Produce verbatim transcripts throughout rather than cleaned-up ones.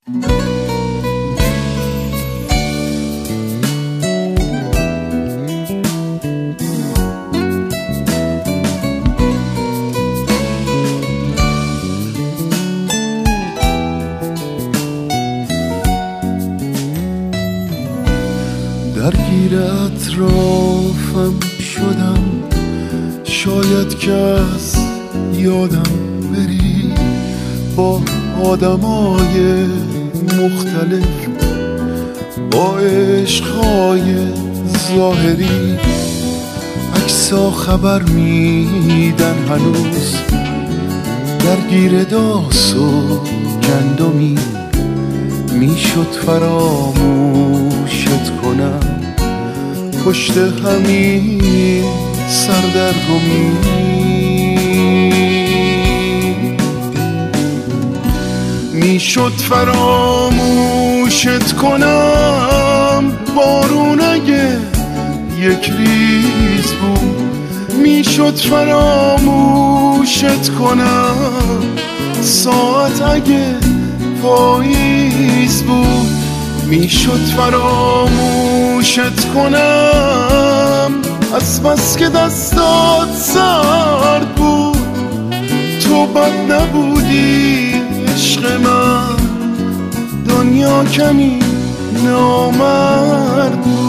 درگیر اطرافم شدم، شاید که از یادم بری. با آدمای مختلف، با عشقهای ظاهری، عکسا خبر میدن هنوز. درگیر داس و گندمی، میشد فراموشت کنم پشت همین سردرگمی. میشد فراموشت کنم بارون اگه یک ریز بود. میشد فراموشت کنم ساعت اگه پاییز بود. میشد فراموشت کنم از بس که دستات سرد بود. تو بد نبودی عشق من، دنیا کمی نامرد بود.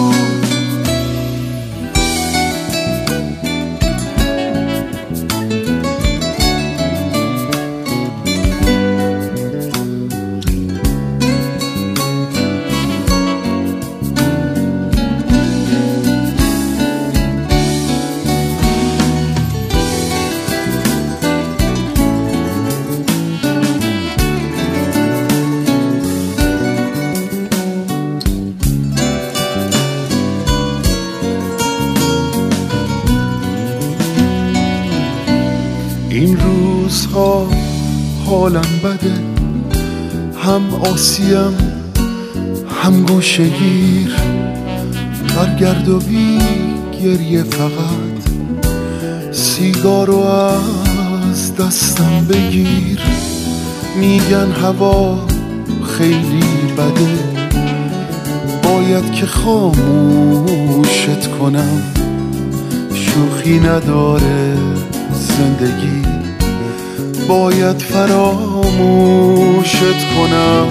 این روزها حالم بده، هم آسیم هم گوشه‌گیر. برگرد و بی گریه فقط سیگارو از دستم بگیر. میگن هوا خیلی بده، باید که خاموشت کنم. شوخی نداره زندگی، باید فراموشت کنم.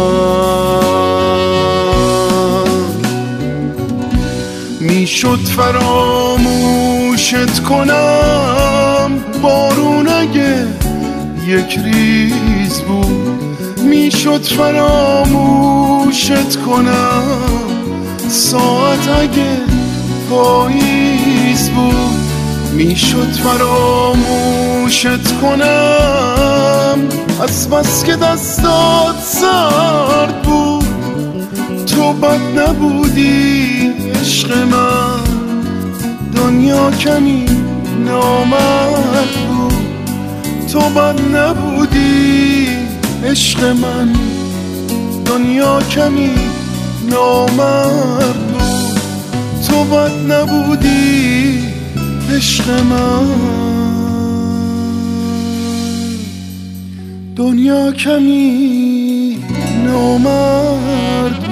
میشد فراموشت کنم بارون اگه یک ریز بود. میشد فراموشت کنم ساعت اگه پاییز بود. میشد فراموشت کنم از بس که دستات سرد بود. تو بد نبودی عشق من، دنیا کمی نامرد بود. تو بد نبودی عشق من، دنیا کمی نامرد بود. تو بد نبودی عشق من، دنیا کمی نامرد.